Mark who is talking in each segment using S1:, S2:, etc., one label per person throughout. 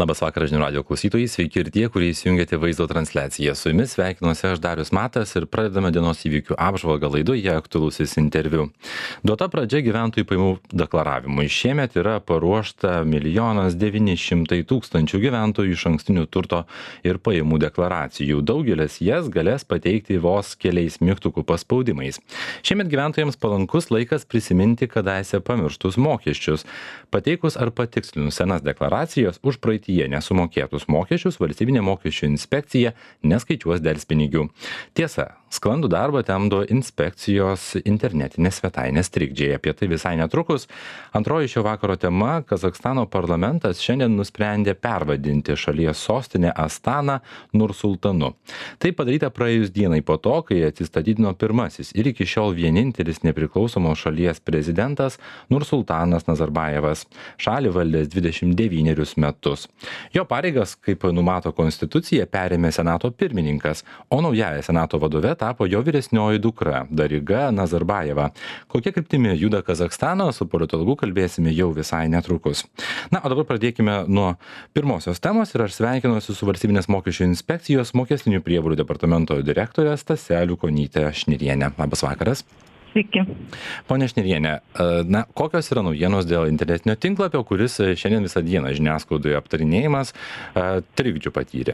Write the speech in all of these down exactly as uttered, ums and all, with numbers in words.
S1: Labas vakaras žinių radijo klausytojai, sveiki ir tie, kurie įsijungėte vaizdo transliaciją. Su jumis sveikinuosi aš Darius Matas ir pradedame dienos įvykių apžvalgą laidoje aktualusis interviu. Duota pradžia gyventojų pajamų deklaravimui. Šiemet yra paruošta milijonas devyni šimtai tūkstančių gyventojų išankstinių turto ir pajamų deklaracijų. Daugelis jas galės pateikti vos keliais mygtukų paspaudimais. Šiemet gyventojams palankus laikas prisiminti kadaise pamirštus mokesčius. Pateikus ar patikslinus senas deklaracijas už praeityje nesumokėtus mokesčius, valstybinė mokesčių inspekcija neskaičiuos delspinigių. Tiesa, sklandų darbą temdo inspekcijos internetinės svetainės trikdžiai. Apie tai visai netrukus. Antroji šio vakaro tema - Kazachstano parlamentas šiandien nusprendė pervadinti šalies sostinę Astaną Nursultanu. Tai padaryta praėjus dienai po to, kai atsistatydino pirmasis ir iki šiol vienintelis nepriklausomos šalies prezidentas Nursultanas Nazarbajevas, šalį valdęs dvidešimt devynerius metus. Jo pareigas, kaip numato konstitucija, perėmė senato pirmininkas, o naująja senato vadove tapo jo vyresnioji dukra Dariga Nazarbajeva. Kokia kryptimi juda Kazachstanas, su politologu kalbėsime jau visai netrukus. Na, o dabar pradėkime nuo pirmosios temos ir aš sveikinuosi su valstybinės mokesčių inspekcijos mokestinių prievolių departamento direktorė Stasė Liukonytė Šnirienė. Labas vakaras.
S2: Sveiki.
S1: Pone Šnirienė, na, kokios yra naujienos dėl internetinio tinklapio, kuris šiandien visą dieną žiniasklaidoje aptarinėjimas trikdžių patyrė?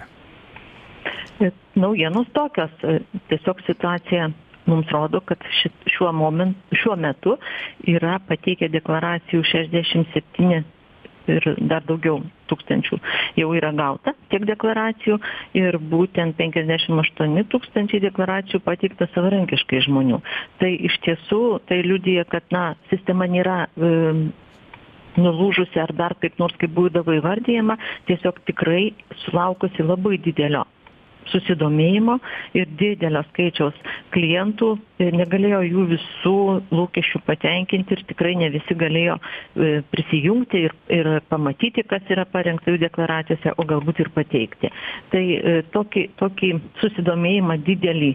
S2: Naujienos tokios. Tiesiog situacija mums rodo, kad šit, šiuo, moment, šiuo metu yra pateikę deklaracijų šešiasdešimt septyni ir dar daugiau tūkstančių jau yra gauta tiek deklaracijų ir būtent penkiasdešimt aštuoni tūkstančiai deklaracijų pateikta savarankiškai žmonių. Tai iš tiesų tai liudija, kad na, sistema nėra e, nulūžusi ar dar kaip nors kaip būdavo įvardyjama, tiesiog tikrai sulaukusi labai didelio susidomėjimo ir didelio skaičiaus klientų negalėjo jų visų lūkesčių patenkinti ir tikrai ne visi galėjo prisijungti ir, ir pamatyti, kas yra parengta jų deklaracijose, o galbūt ir pateikti. Tai tokį, tokį susidomėjimą didelį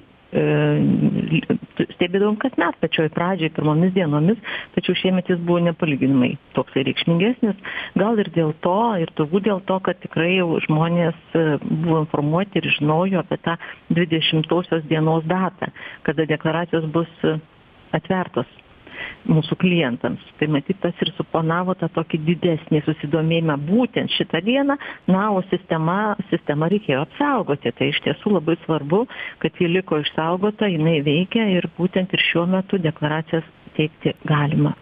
S2: stebėdavom kasmet pačioj pradžioj, pirmomis dienomis, tačiau šiemet jis buvo nepalyginamai toksai reikšmingesnis. Gal ir dėl to, ir turbūt dėl to, kad tikrai jau žmonės buvo informuoti ir žinojo apie tą dvidešimtosios dienos datą, kada deklaracijos bus atvertos mūsų klientams. Tai matyt, tas ir suponavo tą tokį didesnį susidomėjimą būtent šitą dieną, na, o sistema, sistema reikėjo apsaugoti. Tai iš tiesų labai svarbu, kad ji liko išsaugota, jinai veikia ir būtent ir šiuo metu deklaracijas teikti galima.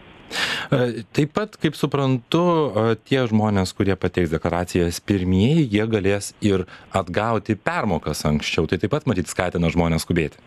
S1: Taip pat, kaip suprantu, tie žmonės, kurie pateiks deklaracijas pirmieji, jie galės ir atgauti permokas anksčiau. Tai taip pat, matyt, skatina žmonės skubėti.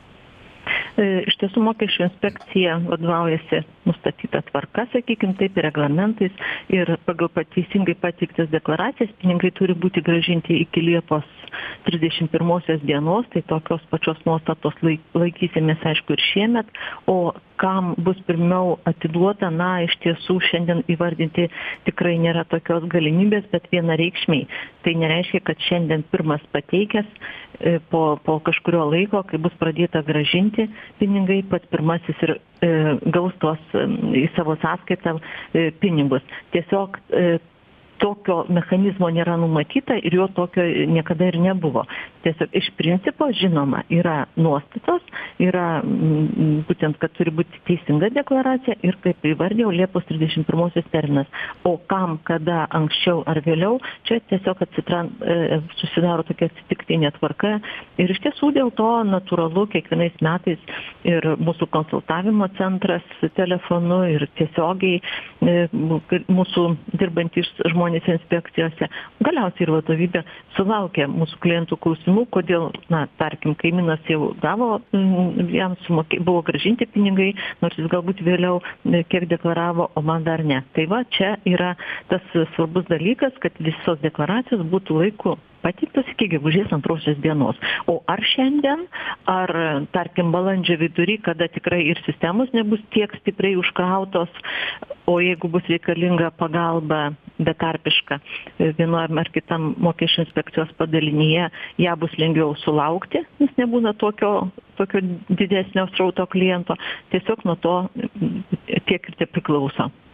S2: Iš tiesų mokesčių inspekcija vadovaujasi nustatyta tvarka, sakykime taip, reglamentais ir pagal teisingai pateiktas deklaracijas pinigai turi būti grąžinti iki Liepos trisdešimt pirmosios dienos, tai tokios pačios nuostatos laikysimės, aišku, ir šiemet, o kam bus pirmiau atiduota, na, iš tiesų šiandien įvardinti tikrai nėra tokios galimybės, bet vienareikšmiai. Tai nereiškia, kad šiandien pirmas pateikęs po, po kažkurio laiko, kai bus pradėta grąžinti pinigai, pats pirmasis ir e, gaus tuos e, į savo sąskaitą e, pinigus. Tiesiog e, tokio mechanizmo nėra numatyta ir jo tokio niekada ir nebuvo. Tiesiog iš principo, žinoma, yra nuostatos, yra m, būtent, kad turi būti teisinga deklaracija ir, kaip įvardėjau, Liepos trisdešimt pirmosios terminas. O kam, kada, anksčiau ar vėliau, čia tiesiog atsitran, e, susidaro tokia atsitiktinė tvarka. Ir iš tiesų dėl to natūralu kiekvienais metais ir mūsų konsultavimo centras telefonu ir tiesiogiai e, mūsų dirbantys žmonės inspekcijose, galiausiai ir vadovybė sulaukė mūsų klientų klausimų, kodėl, na, tarkim, kaimynas jau gavo, jam sumokė, buvo grąžinti pinigai, nors jis galbūt vėliau kiek deklaravo, o man dar ne. Tai va, čia yra tas svarbus dalykas, kad visos deklaracijos būtų laiku pateiktas iki gegužės antrosios dienos. O ar šiandien, ar, tarkim, balandžio vidury, kada tikrai ir sistemos nebus tiek stipriai užkrautos, o jeigu bus reikalinga pagalba betarpiška vienam ar kitam mokesčių inspekcijos padalinyje, ją bus lengviau sulaukti, nes nebūna tokio, tokio didesnio srauto kliento. Tiesiog nuo to tiek ir te priklauso.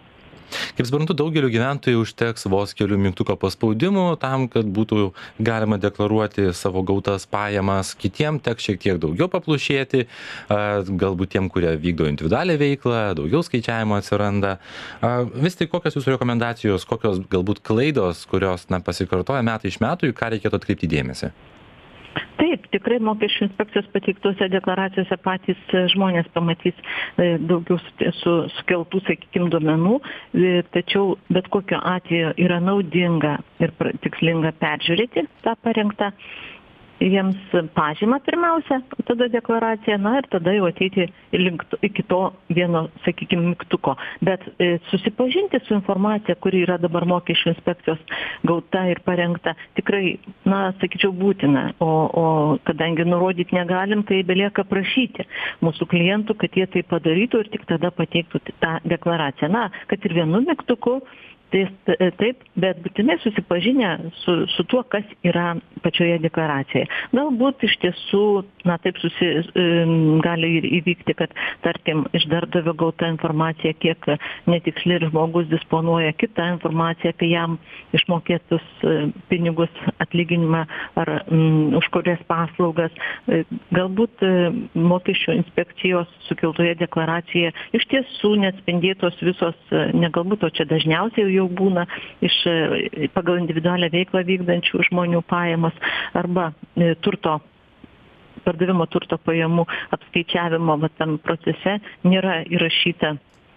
S1: Kaip suprantu, daugeliu gyventojų užteks vos kelių mygtuko paspaudimų tam, kad būtų galima deklaruoti savo gautas pajamas. Kitiem teks šiek tiek daugiau paplušėti, galbūt tiem, kurie vykdo individualią veiklą, daugiau skaičiavimo atsiranda. Vis tai kokios jūsų rekomendacijos, kokios galbūt klaidos, kurios na, pasikartoja metai iš metų, į ką reikėtų atkreipti dėmesį?
S2: Taip, tikrai mokesčių inspekcijos pateiktose deklaracijose patys žmonės pamatys daugiau su sukeltų, sakykime, duomenų, tačiau bet kokiu atveju yra naudinga ir tikslinga peržiūrėti tą parengtą jiems pažymą pirmiausia, tada deklaraciją, na ir tada jau ateiti link, iki to vieno, sakykime, mygtuko. Bet e, susipažinti su informacija, kuri yra dabar mokesčių inspekcijos gauta ir parengta, tikrai, na, sakyčiau, būtina. O, o kadangi nurodyti negalim, tai belieka prašyti mūsų klientų, kad jie tai padarytų ir tik tada pateiktų tą deklaraciją. Na, kad ir vienu mygtuku, tai taip, bet būtinai susipažinę su, su tuo, kas yra pačioje deklaracijoje. Galbūt iš tiesų, na taip susi, gali ir įvykti, kad, tarkim, iš darbdavio gauta informacija, kiek netiksli ir žmogus disponuoja kitą informaciją apie jam išmokėtus pinigus, atlyginimą ar m, už kurias paslaugas. Galbūt mokesčių inspekcijos sukeltoje deklaracijoje iš tiesų neatspindėtos visos, ne galbūt, o čia dažniausiai jau būna iš pagal individualią veiklą vykdančių žmonių pajamas arba e, turto pardavimo turto pajamų apskaičiavimo va, tam procese nėra įrašyta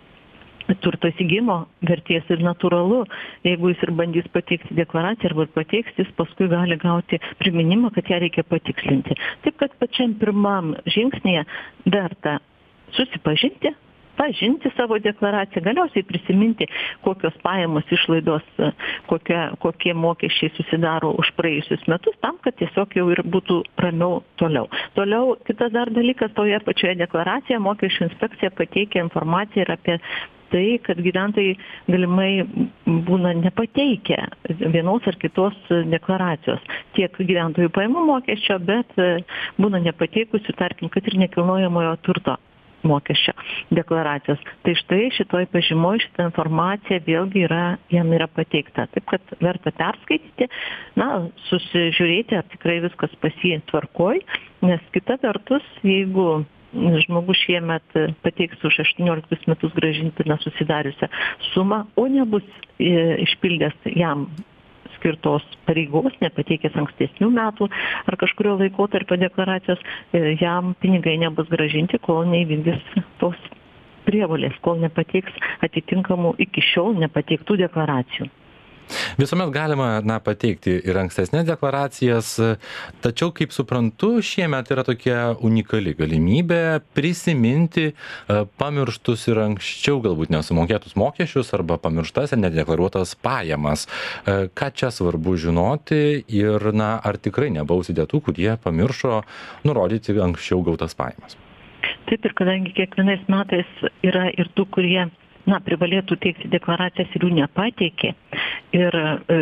S2: turto įsigijimo vertės ir natūralu, jeigu jis ir bandys pateikti deklaraciją arba pateiks, jis paskui gali gauti priminimą, kad ją reikia patikslinti. Taip kad pačiam pirmam žingsnėje verta susipažinti, pažinti savo deklaraciją, galiausiai prisiminti, kokios pajamos išlaidos, kokie, kokie mokesčiai susidaro už praėjusius metus, tam, kad tiesiog jau ir būtų ramiau toliau. Toliau, kitas dar dalykas, toje pačioje deklaracijoje mokesčių inspekcija pateikia informaciją ir apie tai, kad gyventojai galimai būna nepateikę vienos ar kitos deklaracijos. Tiek gyventojų pajamų mokesčio, bet būna nepateikusių, tarkim, kad ir nekilnojamojo turto mokesčio deklaracijos. Tai štai šitoj pažymoj šitą informaciją vėlgi yra, jam yra pateikta. Taip, kad verta perskaityti, na, susižiūrėti, ar tikrai viskas pas jį tvarkoj, nes kita vertus, jeigu žmogus šiemet pateiks už aštuonioliktus metus grąžintiną susidariusią sumą, o nebus e, išpildęs jam skirtos pareigos, nepateikęs ankstesnių metų ar kažkurio laikotarpio deklaracijos, jam pinigai nebus grąžinti, kol neįvykdys tos prievolės, kol nepateiks atitinkamų iki šiol nepateiktų deklaracijų.
S1: Visuomet galima na, pateikti ir ankstesnės deklaracijas, tačiau, kaip suprantu, šiemet yra tokia unikali galimybė prisiminti pamirštus ir anksčiau galbūt nesumokėtus mokesčius arba pamirštas ir nedeklaruotas pajamas. Ką čia svarbu žinoti ir na, ar tikrai nebausite tų, kurie pamiršo nurodyti anksčiau gautas pajamas?
S2: Taip, ir kadangi kiekvienais metais yra ir tų, kurie na, privalėtų teikti deklaracijas ir jų nepateikė. Ir e,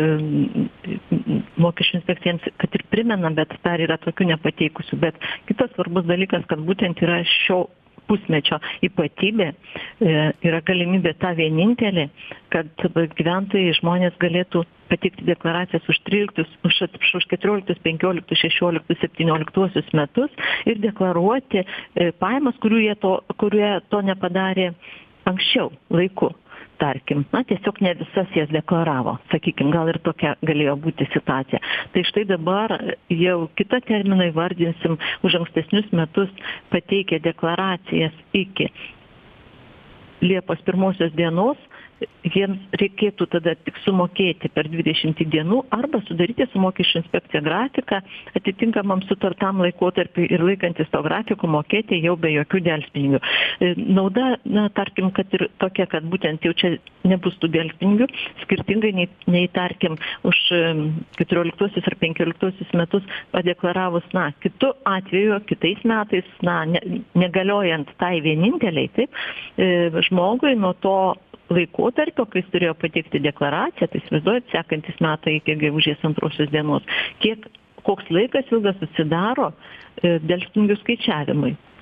S2: mokesčių inspekcijams, kad ir primena, bet dar yra tokių nepateikusių. Bet kitas svarbus dalykas, kad būtent yra šio pusmečio ypatybė, e, yra galimybė ta vienintelė, kad gyventojai žmonės galėtų pateikti deklaracijas už tryliktus, už, už keturioliktus, penkioliktus, šešioliktus, septynioliktuosius metus ir deklaruoti e, pajamas, kurių jie to, kurie to nepadarė anksčiau laiku, tarkim, na tiesiog ne visas jas deklaravo, sakykim, gal ir tokia galėjo būti situacija. Tai štai dabar jau kitą terminą įvardinsim už ankstesnius metus pateikę deklaracijas iki Liepos pirmosios dienos, jiems reikėtų tada tik sumokėti per dvidešimt dienų arba sudaryti su mokesčių inspekcija grafiką atitinkamam sutartam laikotarpiui ir laikantis to grafiko mokėti jau be jokių delspinigių. Nauda, na, tarkim, kad ir tokia, kad būtent jau čia nebus tų delspinigių, skirtingai nei, nei tarkim, už keturioliktuosius ar penkioliktuosius metus padeklaravus, na, kitu atveju, kitais metais, na, ne, negaliojant tai vieninteliai, taip, žmogui nuo to laikotarpio, kai jis turėjo pateikti deklaraciją, tai įsivaizduojat, sekantis metai iki gegužės antrosios dienos, kiek, koks laikas ilgas susidaro delspinigių skaičiavimui.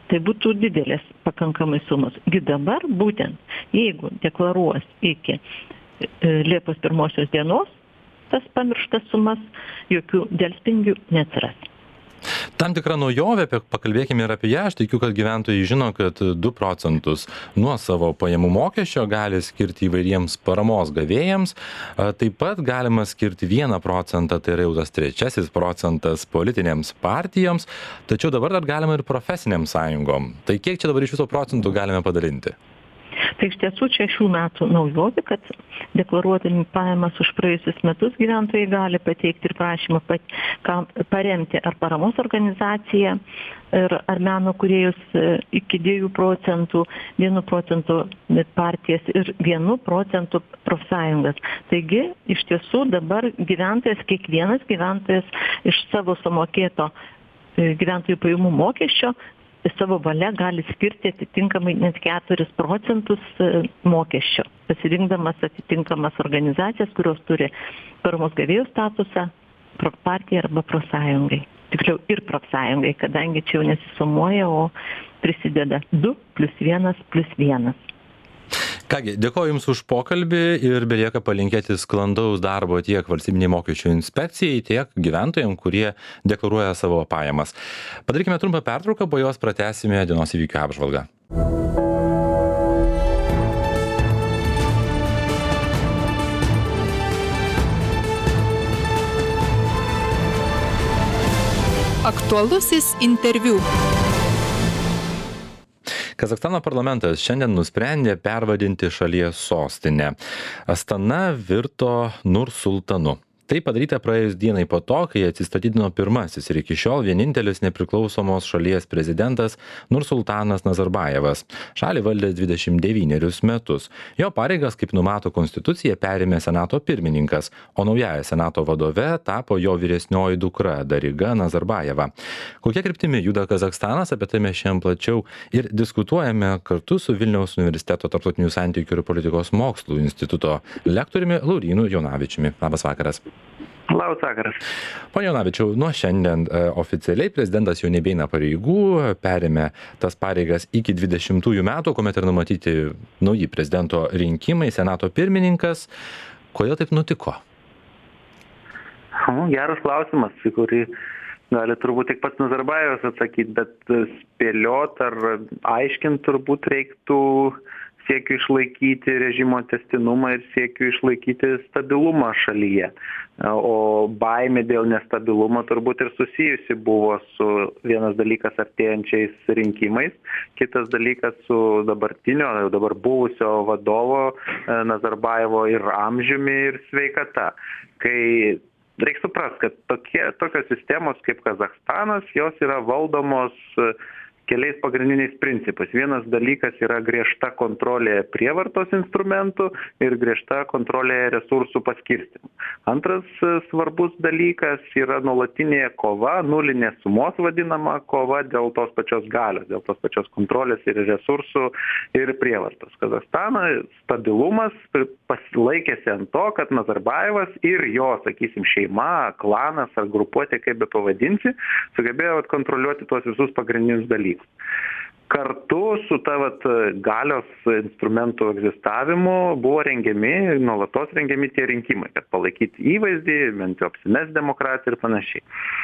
S2: tai būtų didelės pakankamai sumos. Gi dabar būtent, jeigu deklaruos iki Liepos pirmosios dienos, tas pamirštas sumas, jokių delspinigių neatsiras.
S1: Tam tikra naujovė, pakalbėkime ir apie ją. Aš tikiu, kad gyventojai žino, kad du procentus nuo savo pajamų mokesčio gali skirti įvairiems paramos gavėjams. Taip pat galima skirti vieną procentą, tai yra jau tas trečiasis procentas politinėms partijoms. Tačiau dabar dar galima ir profesinėms sąjungom. Tai kiek čia dabar iš viso procentų galime padalinti?
S2: Tai iš tiesų čia šių metų naujovė, kad deklaruodami pajamas už praėjusius metus gyventojai gali pateikti ir prašymą paremti ar paramos organizaciją ir, ar meno kūrėjus iki dviejų procentų, vienu procentu partijas ir vienu procentu profsąjungas. Taigi iš tiesų dabar gyventojas, kiekvienas gyventojas iš savo sumokėto gyventojų pajamų mokesčio savo valia gali skirti atitinkamai net keturis procentus mokesčio, pasirinkdamas atitinkamas organizacijas, kurios turi paramos gavėjų statusą, partijai arba profsąjungai. Tiksliau ir profsąjungai, kadangi čia jau nesisumuoja, o prisideda du plus vienas plus vienas.
S1: Kągi, dėkoju Jums už pokalbį ir belieka palinkėti sklandaus darbo tiek valstybinei mokesčių inspekcijai, tiek gyventojams, kurie deklaruoja savo pajamas. Padarykime trumpą pertrauką, po jos pratęsime dienos įvykių apžvalgą.
S3: Aktualusis interviu.
S1: Kazachstano parlamentas šiandien nusprendė pervadinti šalies sostinę. Astana virto Nursultanu. Tai padaryta praėjus dienai po to, kai atsistatydino pirmasis ir iki šiol vienintelis nepriklausomos šalies prezidentas Nursultanas Nazarbajevas. Šalį valdė dvidešimt devynerius metus. Jo pareigas, kaip numato konstitucija, perėmė Senato pirmininkas, o naująja Senato vadove tapo jo vyresnioji dukra Dariga Nazarbajeva. Kokia kryptimi juda Kazachstanas, apie tai mes šiandien plačiau ir diskutuojame kartu su Vilniaus universiteto tarptautinių santykių ir politikos mokslų instituto lektoriumi Laurynu Jonavičiumi. Labas vakaras.
S4: Labas vakaras.
S1: Pone Jonavičiau, nuo šiandien e, oficialiai prezidentas jau nebeina pareigų, perėmė tas pareigas iki dvidešimtųjų metų, kuomet ir numatyti nauji prezidento rinkimai, Senato pirmininkas. Kodėl taip nutiko?
S4: O, geras klausimas, į kurį gali turbūt tik pats Nazarbajevas atsakyti, bet spėliot ar aiškint turbūt reiktų siekiu išlaikyti režimo testinumą ir siekiu išlaikyti stabilumą šalyje. O baimė dėl nestabilumo turbūt ir susijusi buvo su vienas dalykas artėjančiais rinkimais, kitas dalykas su dabartinio, dabar buvusio vadovo Nazarbajevo ir amžiumi ir sveikata. Kai reikia suprast, kad tokie, tokios sistemos kaip Kazachstanas, jos yra valdomos keliais pagrindiniais principais. Vienas dalykas yra griežta kontrolė prievartos instrumentų ir griežta kontrolė resursų paskirstymų. Antras svarbus dalykas yra nuolatinė kova, nulinė sumos vadinama kova dėl tos pačios galios, dėl tos pačios kontrolės ir resursų ir prievartos. Kazachstano stabilumas pasilaikėsi ant to, kad Nazarbajevas ir jo, sakysim, šeima, klanas ar grupuotė, kaip be pavadinsi, sugebėjo kontroliuoti tuos visus pagrindinius dalykus. Kartu su ta vat, galios instrumentų egzistavimu buvo rengiami, nuolatos rengiami tie rinkimai, kad palaikyti įvaizdį, bent jau apsimest demokratiją ir panašiai.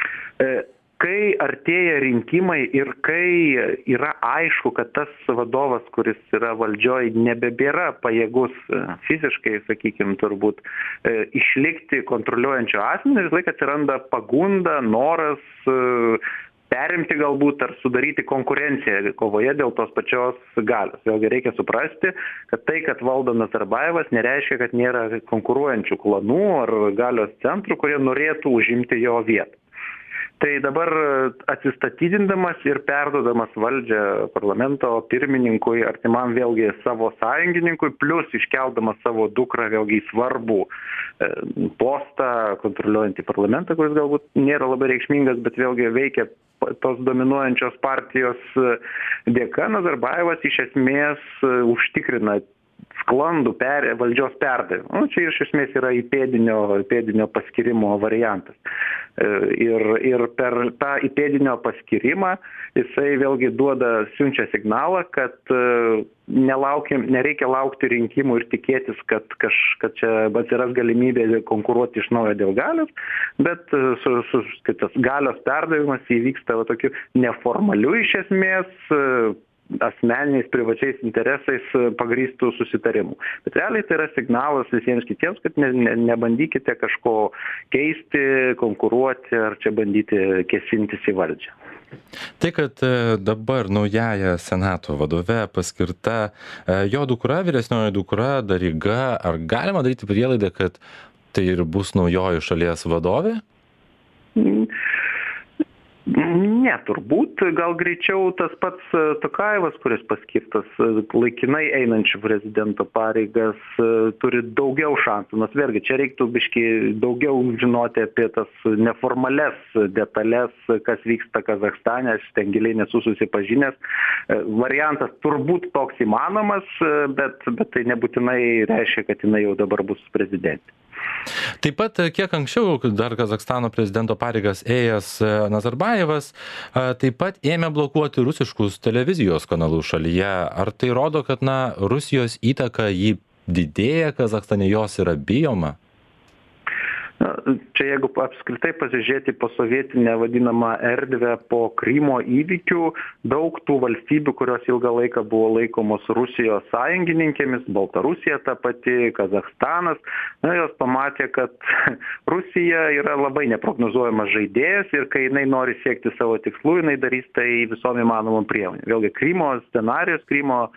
S4: Kai artėja rinkimai ir kai yra aišku, kad tas vadovas, kuris yra valdžioj, nebebėra pajėgus fiziškai, sakykime, turbūt išlikti kontroliuojančio asmenį, vis laik atsiranda pagunda, noras perimti galbūt ar sudaryti konkurenciją kovoje dėl tos pačios galios. Vėlgi reikia suprasti, kad tai, kad valdo Nazarbajevas, nereiškia, kad nėra konkuruojančių klanų ar galios centrų, kurie norėtų užimti jo vietą. Tai dabar atsistatydindamas ir perduodamas valdžią parlamento pirmininkui, artimam vėlgi savo sąjungininkui, plus iškeldamas savo dukrą vėlgi svarbų postą kontroliuojantį parlamentą, kuris galbūt nėra labai reikšmingas, bet vėlgi veikia tos dominuojančios partijos dėka, Nazarbajevas iš esmės užtikrina sklandų per, valdžios perdavimą. Nu, čia iš esmės yra įpėdinio, įpėdinio paskirimo variantas. Ir, ir per tą įpėdinio paskyrimą jisai vėlgi duoda, siunčia signalą, kad nelaukiam, nereikia laukti rinkimų ir tikėtis, kad, kaž, kad čia atsiras galimybė konkuruoti iš naujo dėl galios, bet su, su, tas galios perdavimas įvyksta va, tokiu neformaliu iš esmės asmeniniais privačiais interesais pagrįstų susitarimų. Bet realiai tai yra signalas visiems kitiems, kad ne, ne, nebandykite kažko keisti, konkuruoti ar čia bandyti kėsintis į valdžią.
S1: Tai, kad dabar naująja Senato vadove paskirta jo dukra, vyresnioji dukra Dariga, ar galima daryti prielaidą, kad tai ir bus naujoji šalies vadovė?
S4: Mm. Ne, turbūt, gal greičiau tas pats Tokajevas, kuris paskirtas laikinai einančių prezidento pareigas, turi daugiau šansų, nors vėlgi čia reiktų biškį daugiau žinoti apie tas neformales detalės, kas vyksta Kazachstane, aš ten giliai nesu susipažinęs. Variantas turbūt toks įmanomas, bet, bet tai nebūtinai reiškia, kad jinai jau dabar bus prezidentė.
S1: Taip pat kiek anksčiau dar Kazachstano prezidento pareigas ėjęs Nazarbajevas taip pat ėmė blokuoti rusiškus televizijos kanalus šalyje. Ar tai rodo, kad na, Rusijos įtaka jį didėja Kazachstane, jos yra bijoma?
S4: Čia jeigu apskritai pasižiūrėti po sovietinę vadinamą erdvę po Krymo įvykių, daug tų valstybių, kurios ilgą laiką buvo laikomos Rusijos sąjungininkėmis, Baltarusija ta pati, Kazachstanas, na, jos pamatė, kad Rusija yra labai neprognozuojamas žaidėjas ir kai jinai nori siekti savo tikslų, jinai darys tai visom įmanomom priemonėm. Vėlgi Krymo scenarijus, Krymo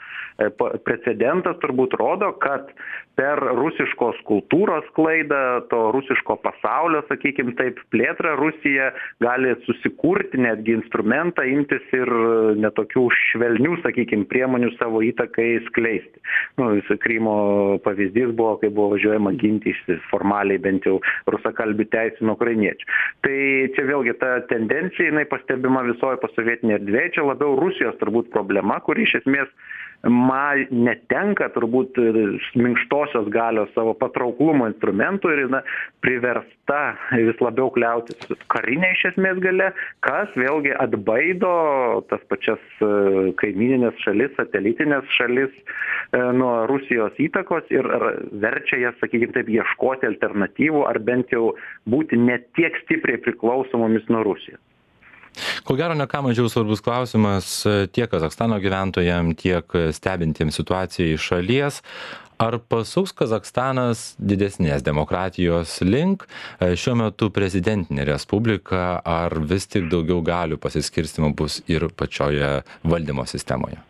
S4: precedentas turbūt rodo, kad per rusiškos kultūros sklaidą, to rusiško pasaulio, sakykim taip, plėtrą Rusija gali susikurti netgi instrumentą, imtis ir netokių švelnių, sakykim, priemonių savo įtakai skleisti. Nu, Krymo pavyzdys buvo, kai buvo važiuojama ginti formaliai bent jau rusakalbių teisių nuo ukrainiečių. Tai čia vėlgi ta tendencija, jinai pastebima visoje posovietinėje erdvėje, čia labiau Rusijos turbūt problema, kuri iš esmės ma netenka turbūt minkštosios galios savo patrauklumo instrumentų ir na, priversta vis labiau kliautis karinė iš esmės galia, kas vėlgi atbaido tas pačias kaimininės šalis, satelitinės šalis nuo Rusijos įtakos ir verčia jas, sakykime taip, ieškoti alternatyvų ar bent jau būti ne tiek stipriai priklausomomis nuo Rusijos.
S1: Ko gero, ne ką mažiau svarbus klausimas tiek Kazachstano gyventojams, tiek stebintiems situaciją iš šalies. Ar pasuks Kazachstanas didesnės demokratijos link, šiuo metu prezidentinė respublika, ar vis tik daugiau galių pasiskirstimo bus ir pačioje valdymo sistemoje?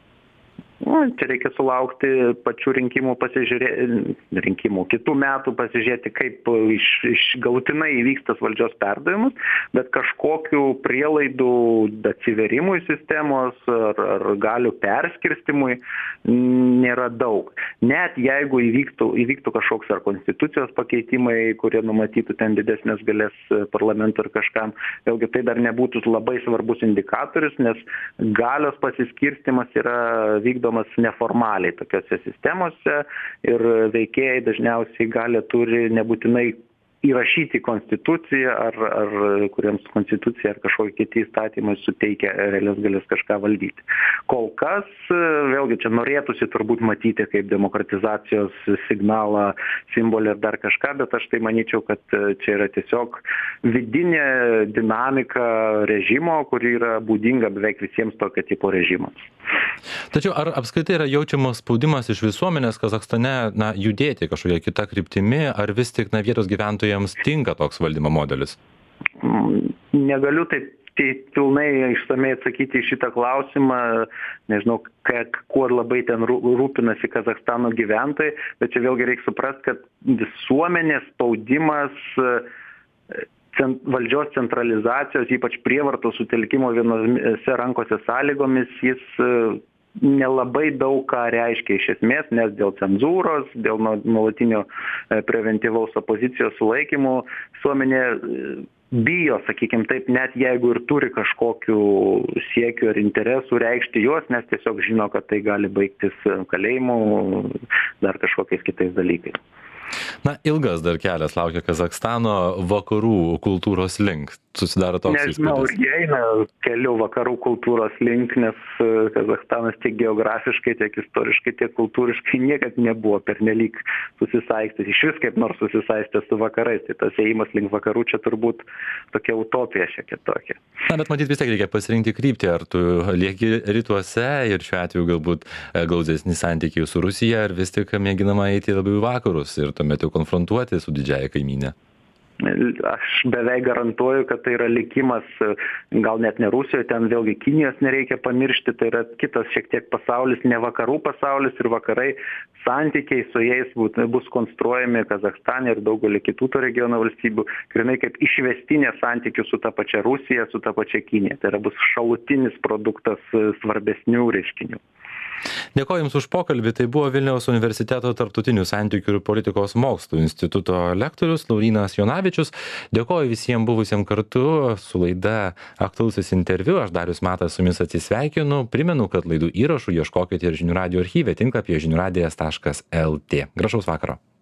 S4: Nu, čia reikia sulaukti pačių rinkimų pasižiūrėti, rinkimų kitų metų pasižiūrėti, kaip iš, iš galutinai įvyks tas valdžios perdavimas, bet kažkokių prielaidų atsiverimui sistemos ar, ar galių perskirstimui nėra daug. Net jeigu įvyktų, įvyktų kažkoks ar konstitucijos pakeitimai, kurie numatytų ten didesnės galės parlamento ar kažkam, vėlgi tai dar nebūtų labai svarbus indikatorius, nes galios pasiskirstimas yra vykdomas neformaliai tokiose sistemose ir veikėjai dažniausiai gali turi nebūtinai įrašyti konstituciją ar, ar kuriems konstitucija ar kažkokie kiti įstatymai suteikia realias galės kažką valdyti. Kol kas, vėlgi čia norėtųsi turbūt matyti kaip demokratizacijos signalą, simbolį ar dar kažką, bet aš tai manyčiau, kad čia yra tiesiog vidinė dinamika režimo, kuri yra būdinga beveik visiems tokio tipo režimams.
S1: Tačiau ar apskritai yra jaučiamas spaudimas iš visuomenės Kazachstane na, judėti kažkokia kita kryptimi, ar vis tik na, vietos gyventojams tinka toks valdymo modelis?
S4: Negaliu taip tai pilnai išsamei atsakyti į šitą klausimą, nežinau, kiek, kuo labai ten rūpinasi Kazachstano gyventojai, bet čia vėlgi reikia suprasti, kad visuomenės spaudimas cent, valdžios centralizacijos, ypač prievartos sutelkimo vienose rankose sąlygomis, jis nelabai daug ką reiškia iš esmės, nes dėl cenzūros, dėl nuolatinio preventyvaus opozicijos sulaikymų visuomenė bijo, sakykime taip, net jeigu ir turi kažkokių siekių ar interesų reikšti juos, nes tiesiog žino, kad tai gali baigtis kalėjimu, dar kažkokiais kitais dalykais.
S1: Na, ilgas dar kelias laukia Kazachstano vakarų kultūros link. Susidaro toks
S4: Nežinau,
S1: įspūdis.
S4: ir jie eina keliu vakarų kultūros link, nes Kazachstanas tiek geografiškai, tiek istoriškai, tiek kultūriškai niekad nebuvo pernelyg susisaistęs, iš vis kaip nors susisaistęs su vakarais. Tai tas ėjimas link vakarų čia turbūt tokia utopija šiek tiek tokia.
S1: Na, bet matyt vis tiek reikia pasirinkti kryptį, ar tu lieki rytuose ir šiuo atveju galbūt glaudesni santykiai su Rusija, ar vis tik mėginama eiti labiau į vakarus ir tuomet jau konfrontuoti su didžiąja kaimynė.
S4: Aš beveik garantuoju, kad tai yra likimas, gal net ne Rusijoje, ten vėlgi Kinijos nereikia pamiršti, tai yra kitas šiek tiek pasaulis, ne vakarų pasaulis ir vakarai santykiai su jais bus konstruojami Kazachstane ir daugelį kitų to regiono valstybių, grynai kaip išvestinė santykių su ta pačia Rusija, su ta pačia Kinija. Tai yra bus šalutinis produktas svarbesnių reiškinių.
S1: Dėkoju Jums už pokalbį. Tai buvo Vilniaus universiteto tarptautinių santykių ir politikos mokslų instituto lektorius Laurynas Jonavičius. Dėkoju visiems buvusiems kartu su laida Aktualusis interviu. Aš Darius Matas su Jumis atsisveikinu. Primenu, kad laidų įrašų ieškokite ir Žinių radijo archyve tinklapyje žinių radijas taškas el tė. Gražaus vakaro.